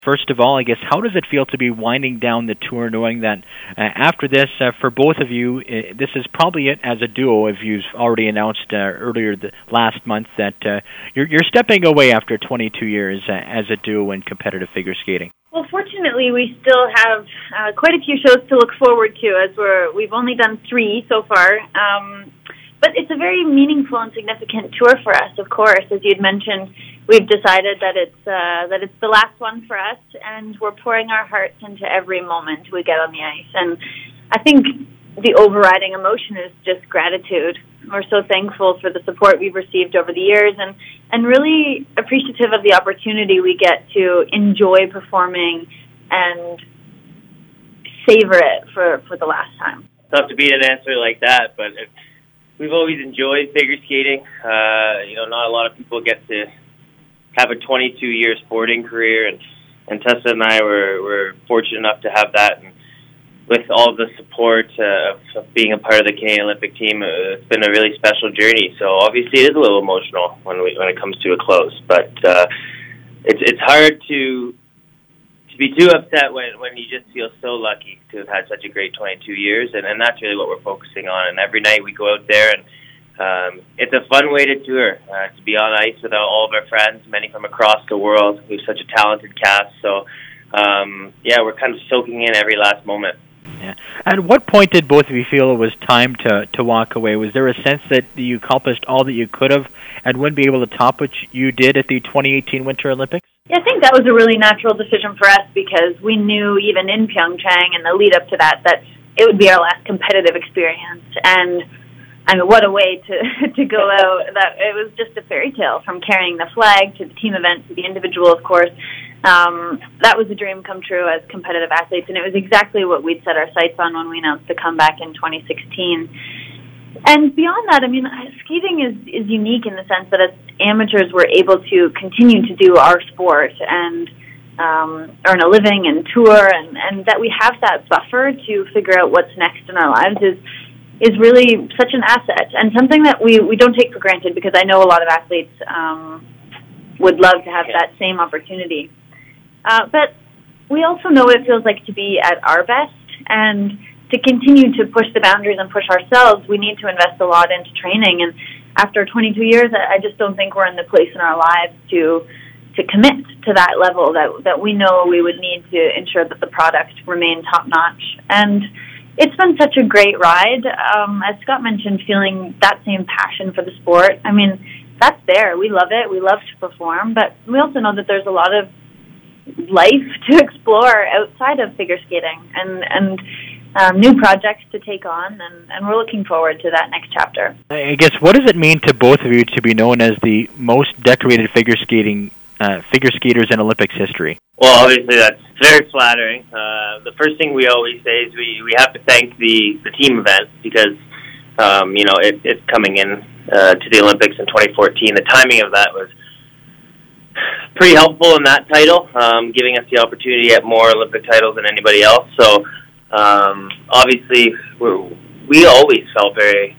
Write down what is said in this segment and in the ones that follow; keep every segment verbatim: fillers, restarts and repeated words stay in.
First of all, I guess, how does it feel to be winding down the tour, knowing that uh, after this, uh, for both of you, uh, this is probably it as a duo, if you've already announced uh, earlier the last month that uh, you're, you're stepping away after twenty-two years uh, as a duo in competitive figure skating? Well, fortunately, we still have uh, quite a few shows to look forward to, as we're, we've only done three so far. Um, but it's a very meaningful and significant tour for us, of course. As you'd mentioned, we've decided that it's uh, that it's the last one for us, and we're pouring our hearts into every moment we get on the ice. And I think the overriding emotion is just gratitude. We're so thankful for the support we've received over the years, and, and really appreciative of the opportunity we get to enjoy performing and savor it for, for the last time. Tough to beat an answer like that, but it, we've always enjoyed figure skating. Uh, you know, not a lot of people get to have a twenty-two year sporting career, and, and Tessa and I were, were fortunate enough to have that. And with all the support uh, of, of being a part of the Canadian Olympic team, uh, it's been a really special journey. So obviously it is a little emotional when we when it comes to a close, but uh, it's it's hard to to be too upset when, when you just feel so lucky to have had such a great twenty-two years, and, and that's really what we're focusing on. And every night we go out there, and um, it's a fun way to tour, uh, to be on ice with all of our friends, many from across the world. We have such a talented cast, so um, yeah, we're kind of soaking in every last moment. Yeah. At what point did both of you feel it was time to, to walk away? Was there a sense that you accomplished all that you could have and wouldn't be able to top what you did at the twenty eighteen Winter Olympics? Yeah, I think that was a really natural decision for us, because we knew even in Pyeongchang and the lead up to that that it would be our last competitive experience. And I mean, what a way to to go out. That it was just a fairy tale, from carrying the flag to the team event to the individual, of course. Um, that was a dream come true as competitive athletes, and it was exactly what we'd set our sights on when we announced the comeback in twenty sixteen. And beyond that, I mean, skating is, is unique in the sense that as amateurs we're able to continue to do our sport and um, earn a living and tour, and, and that we have that buffer to figure out what's next in our lives is is really such an asset, and something that we, we don't take for granted, because I know a lot of athletes um, would love to have that same opportunity. Uh, but we also know what it feels like to be at our best, and to continue to push the boundaries and push ourselves, we need to invest a lot into training. And after twenty-two years, I just don't think we're in the place in our lives to to commit to that level that that we know we would need to ensure that the product remained top-notch. And it's been such a great ride. Um, as Scott mentioned, feeling that same passion for the sport. I mean, that's there. We love it. We love to perform, but we also know that there's a lot of life to explore outside of figure skating, and and um, new projects to take on, and, and we're looking forward to that next chapter. I guess, what does it mean to both of you to be known as the most decorated figure skating uh, figure skaters in Olympics history? Well, obviously that's very flattering. Uh, the first thing we always say is we, we have to thank the, the team event, because um, you know it, it's coming in uh, to the Olympics in twenty fourteen. The timing of that was pretty helpful in that title, um, giving us the opportunity to get more Olympic titles than anybody else. So um, obviously we're, we always felt very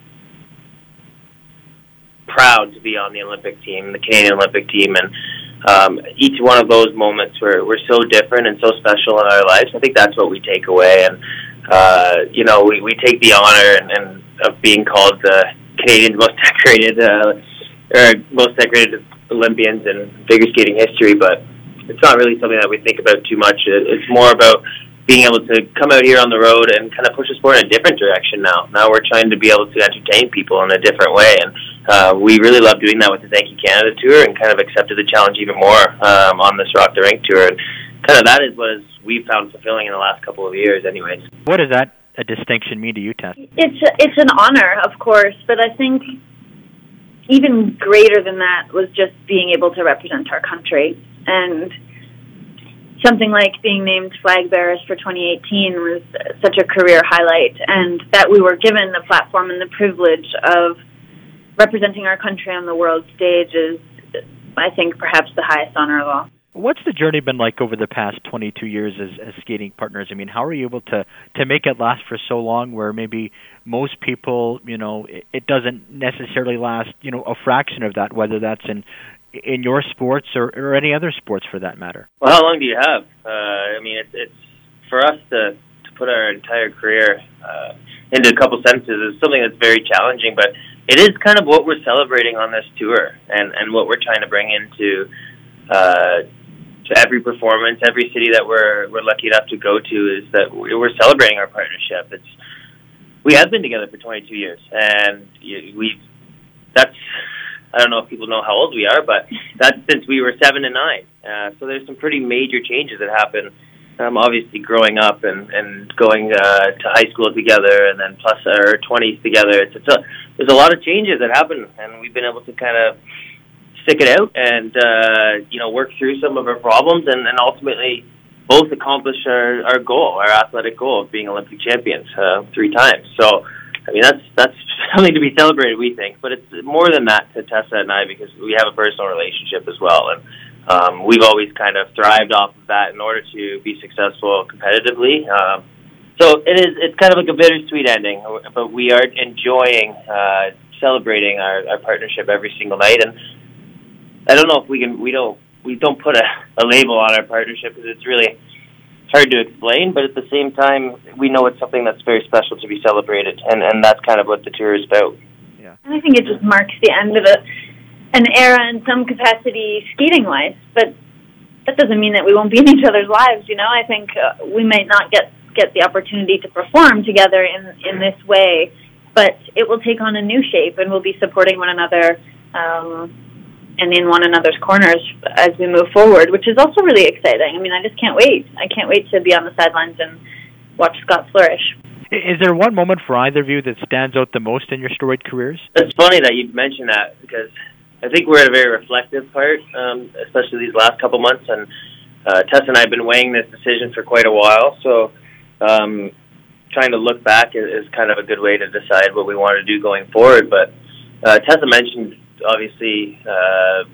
proud to be on the Olympic team, the Canadian Olympic team, and um, each one of those moments were, were so different and so special in our lives. I think that's what we take away, and uh, you know, we, we take the honor and, and of being called the Canadian's most decorated uh, or most decorated Olympians in figure skating history, but it's not really something that we think about too much. It's more about being able to come out here on the road and kind of push the sport in a different direction now. Now we're trying to be able to entertain people in a different way, and uh, we really love doing that with the Thank You Canada Tour, and kind of accepted the challenge even more um, on this Rock the Rink Tour. And kind of that is what is, we've found fulfilling in the last couple of years anyways. What does that a distinction mean to you, Tess? It's, it's an honor, of course, but I think even greater than that was just being able to represent our country. And something like being named flag bearers for twenty eighteen was such a career highlight, and that we were given the platform and the privilege of representing our country on the world stage is, I think, perhaps the highest honor of all. What's the journey been like over the past twenty-two years as, as skating partners? I mean, how are you able to, to make it last for so long, where maybe most people, you know, it, it doesn't necessarily last, you know, a fraction of that, whether that's in in your sports or, or any other sports for that matter? Well, how long do you have? Uh, I mean, it's, it's for us to, to put our entire career uh, into a couple sentences is something that's very challenging, but it is kind of what we're celebrating on this tour and, and what we're trying to bring into uh, to every performance, every city that we're we're lucky enough to go to is that we're celebrating our partnership. It's we have been together for twenty-two years, and we that's I don't know if people know how old we are, but that's since we were seven and nine. Uh, so there's some pretty major changes that happen. Um, obviously, growing up and and going uh, to high school together, and then plus our twenties together. It's, it's a, there's a lot of changes that happen, and we've been able to kind of stick it out and uh, you know work through some of our problems, and, and ultimately both accomplish our, our goal, our athletic goal of being Olympic champions uh, three times. So, I mean, that's that's something to be celebrated, we think. But it's more than that to Tessa and I, because we have a personal relationship as well, and um, we've always kind of thrived off of that in order to be successful competitively. Um, so it is it's kind of like a bittersweet ending, but we are enjoying uh, celebrating our, our partnership every single night. And I don't know if we can, we don't, we don't put a, a label on our partnership because it's really hard to explain, but at the same time, we know it's something that's very special to be celebrated, and, and that's kind of what the tour is about. Yeah. And I think it just marks the end of a, an era in some capacity skating-wise, but that doesn't mean that we won't be in each other's lives, you know? I think uh, we might not get, get the opportunity to perform together in, in this way, but it will take on a new shape, and we'll be supporting one another um, and in one another's corners as we move forward, which is also really exciting. I mean, I just can't wait. I can't wait to be on the sidelines and watch Scott flourish. Is there one moment for either of you that stands out the most in your storied careers? It's funny that you mentioned that, because I think we're at a very reflective part, um, especially these last couple months, and uh, Tess and I have been weighing this decision for quite a while, so um, trying to look back is, is kind of a good way to decide what we want to do going forward. But uh, Tessa mentioned obviously uh,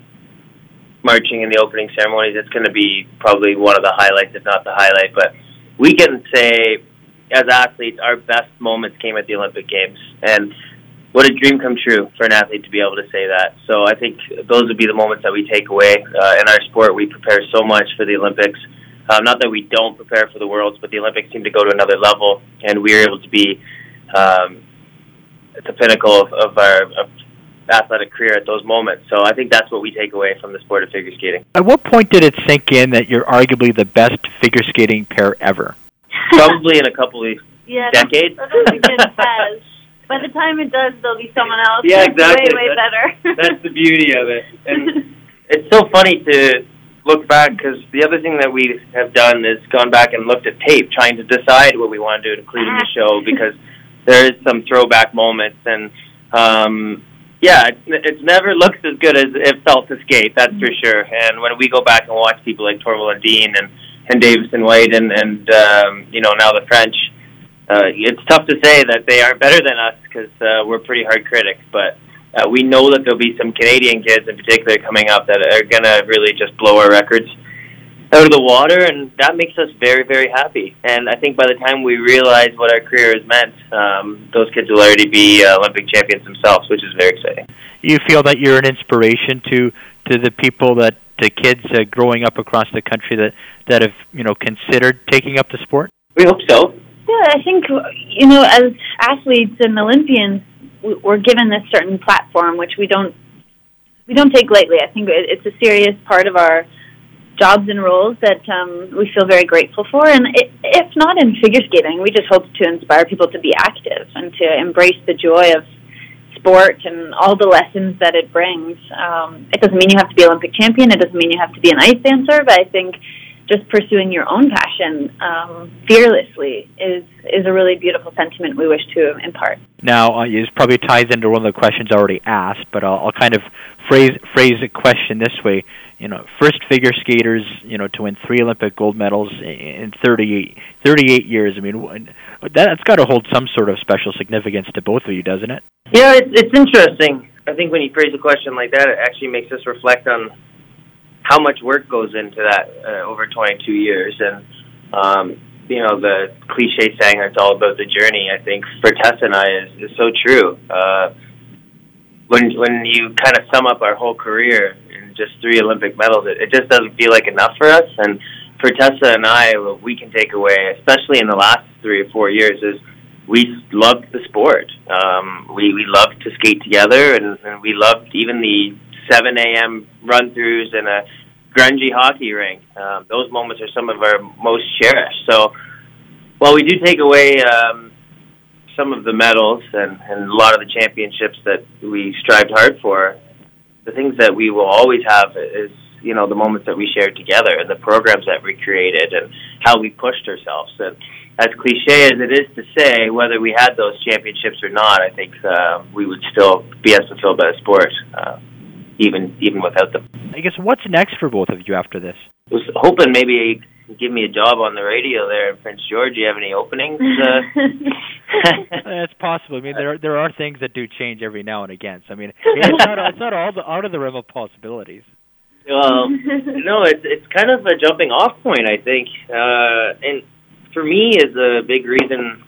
marching in the opening ceremonies. It's going to be probably one of the highlights, if not the highlight. But we can say, as athletes, our best moments came at the Olympic Games. And what a dream come true for an athlete to be able to say that. So I think those would be the moments that we take away. Uh, in our sport, we prepare so much for the Olympics. Um, not that we don't prepare for the Worlds, but the Olympics seem to go to another level, and we are able to be um, at the pinnacle of, of our of athletic career at those moments. So I think that's what we take away from the sport of figure skating. At what point did it sink in that you're arguably the best figure skating pair ever? Probably in a couple of yeah, decades. That's what it says. By the time it does, there'll be someone else. Yeah, exactly. Way, way that's, better. That's the beauty of it. And it's so funny to look back, because the other thing that we have done is gone back and looked at tape, trying to decide what we want to do to include in the show, because there is some throwback moments. And um yeah, it, it never looks as good as it felt to skate, that's for sure. And when we go back and watch people like Torvill and Dean and, and Davison White and, and um, you know, now the French, uh, it's tough to say that they aren't better than us, because uh, we're pretty hard critics. But uh, we know that there'll be some Canadian kids in particular coming up that are going to really just blow our records out of the water, and that makes us very, very happy. And I think by the time we realize what our career has meant, um, those kids will already be uh, Olympic champions themselves, which is very exciting. You feel that you're an inspiration to, to the people, that the kids uh, growing up across the country that, that have, you know, considered taking up the sport? We hope so. Yeah, I think, you know, as athletes and Olympians, we're given this certain platform, which we don't we don't take lightly. I think it's a serious part of our jobs and roles that um, we feel very grateful for. And it, if not in figure skating, we just hope to inspire people to be active and to embrace the joy of sport and all the lessons that it brings. Um, it doesn't mean you have to be Olympic champion. It doesn't mean you have to be an ice dancer. But I think just pursuing your own passion um, fearlessly is is a really beautiful sentiment we wish to impart. Now, uh, it probably ties into one of the questions already asked, but I'll, I'll kind of phrase phrase the question this way. You know, first figure skaters, you know, to win three Olympic gold medals in thirty-eight, thirty-eight years. I mean, that's got to hold some sort of special significance to both of you, doesn't it? Yeah, it's, it's interesting. I think when you phrase a question like that, it actually makes us reflect on how much work goes into that uh, over twenty-two years. And, um, you know, the cliche saying, it's all about the journey, I think, for Tess and I is, is so true. Uh, when when you kind of sum up our whole career in just three Olympic medals, it, it just doesn't feel like enough for us. And for Tessa and I, what we can take away, especially in the last three or four years, is we loved the sport. Um, we, we loved to skate together, and, and we loved even the seven a.m. run-throughs in a grungy hockey rink. Um, those moments are some of our most cherished. So while we do take away um, some of the medals and, and a lot of the championships that we strived hard for, the things that we will always have is, you know, the moments that we shared together and the programs that we created and how we pushed ourselves. And as cliche as it is to say, whether we had those championships or not, I think uh, we would still be as fulfilled by the sport, uh, even even without them. I guess what's next for both of you after this? I was hoping maybe give me a job on the radio there in Prince George. Do you have any openings? Uh? It's possible. I mean, there are, there are things that do change every now and again. So I mean, it's not it's not all the, out of the realm of possibilities. Well, no, it's it's kind of a jumping off point, I think, uh, and for me is a big reason.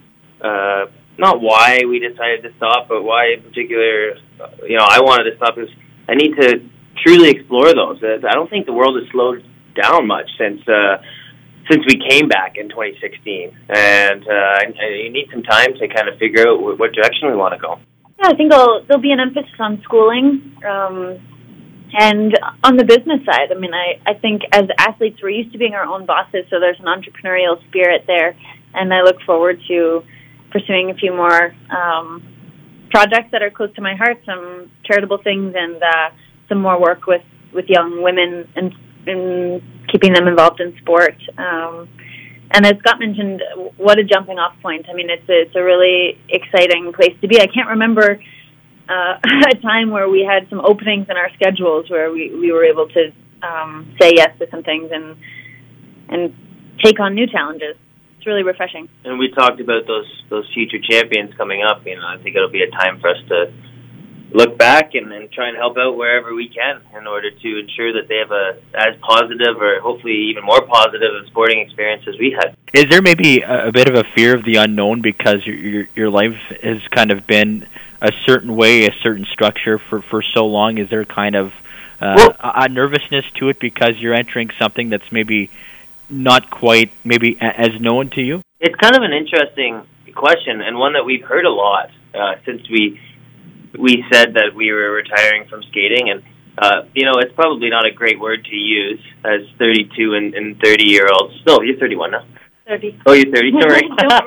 Uh, not why we decided to stop, but why in particular, you know, I wanted to stop is I need to truly explore those. I don't think the world has slowed down much since uh, since we came back in twenty sixteen, and uh, you need some time to kind of figure out what direction we want to go. Yeah, I think I'll, there'll be an emphasis on schooling, um, and on the business side. I mean, I, I think as athletes we're used to being our own bosses, so there's an entrepreneurial spirit there, and I look forward to pursuing a few more um, projects that are close to my heart, some charitable things, and uh, some more work with, with young women and in keeping them involved in sport. Um, and as Scott mentioned, what a jumping off point. I mean, it's a, it's a really exciting place to be. I can't remember uh, a time where we had some openings in our schedules where we, we were able to um, say yes to some things and and take on new challenges. It's really refreshing. And we talked about those those future champions coming up. You know, I think it'll be a time for us to look back and, and try and help out wherever we can in order to ensure that they have a as positive or hopefully even more positive a sporting experience as we had. Is there maybe a, a bit of a fear of the unknown because your, your your life has kind of been a certain way, a certain structure for, for so long? Is there kind of uh, well, a, a nervousness to it because you're entering something that's maybe not quite maybe a, as known to you? It's kind of an interesting question and one that we've heard a lot uh, since we we said that we were retiring from skating, and uh, you know, it's probably not a great word to use as thirty-two and, and thirty-year-olds. No, you're thirty-one now. thirty. Oh, you're thirty. Sorry.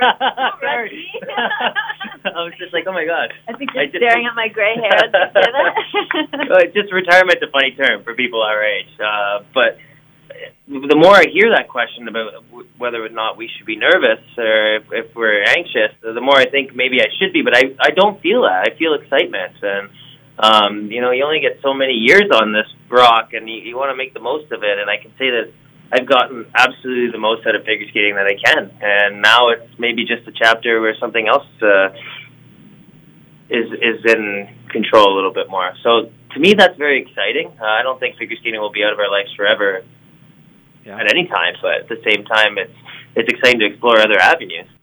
Sorry. I was just like, oh my god. I think you're I just, staring at my gray hair. uh, just retirement's a funny term for people our age, uh, but the more I hear that question about whether or not we should be nervous or if, if we're anxious, the more I think maybe I should be. But I, I don't feel that. I feel excitement. And, um, you know, you only get so many years on this rock, and you, you want to make the most of it. And I can say that I've gotten absolutely the most out of figure skating that I can. And now it's maybe just a chapter where something else uh, is is in control a little bit more. So to me, that's very exciting. Uh, I don't think figure skating will be out of our lives forever. Yeah. At any time, but at the same time, it's it's exciting to explore other avenues.